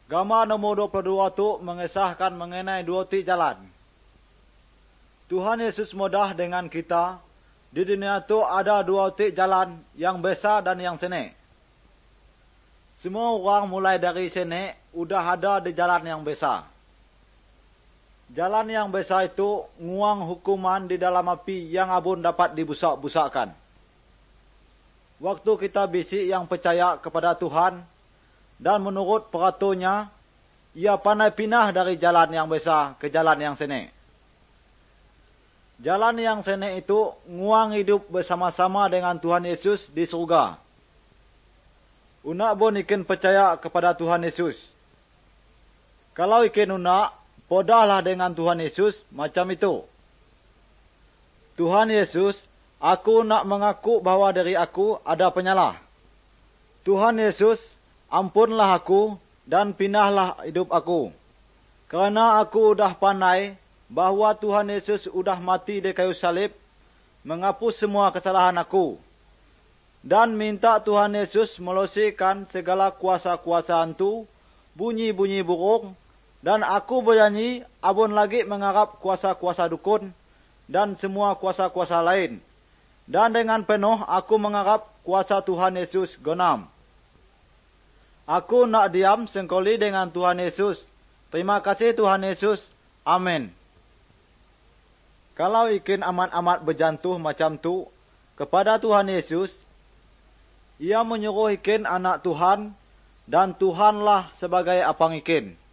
Gambar nomor 22 itu mengesahkan mengenai dua titik jalan. Tuhan Yesus mudah dengan kita. Di dunia itu ada dua titik jalan, yang besar dan yang sene. Semua orang mulai dari sene udah ada di jalan yang besar. Jalan yang besar itu nguang hukuman di dalam api yang abun dapat dibusak-busakkan. Waktu kita bisi yang percaya kepada Tuhan dan menurut peraturannya, ia pandai pindah dari jalan yang besar ke jalan yang sene. Jalan yang sene itu nguang hidup bersama-sama dengan Tuhan Yesus di surga. Unak pun ikin percaya kepada Tuhan Yesus. Kalau ikin unak, podahlah dengan Tuhan Yesus macam itu. Tuhan Yesus, aku nak mengaku bahwa dari aku ada penyalah. Tuhan Yesus, ampunlah aku dan pindahlah hidup aku. Karena aku udah pandai bahwa Tuhan Yesus udah mati di kayu salib, menghapus semua kesalahan aku. Dan minta Tuhan Yesus melosihkan segala kuasa-kuasa hantu, bunyi-bunyi burung, dan aku bernyanyi abun lagi mengharap kuasa-kuasa dukun, dan semua kuasa-kuasa lain. Dan dengan penuh aku mengharap kuasa Tuhan Yesus genam. Aku nak diam sengkoli dengan Tuhan Yesus. Terima kasih Tuhan Yesus. Amin. Kalau ikin amat-amat berjantuh macam tu kepada Tuhan Yesus, ia menyuruh ikin anak Tuhan, dan Tuhanlah sebagai apang ikin.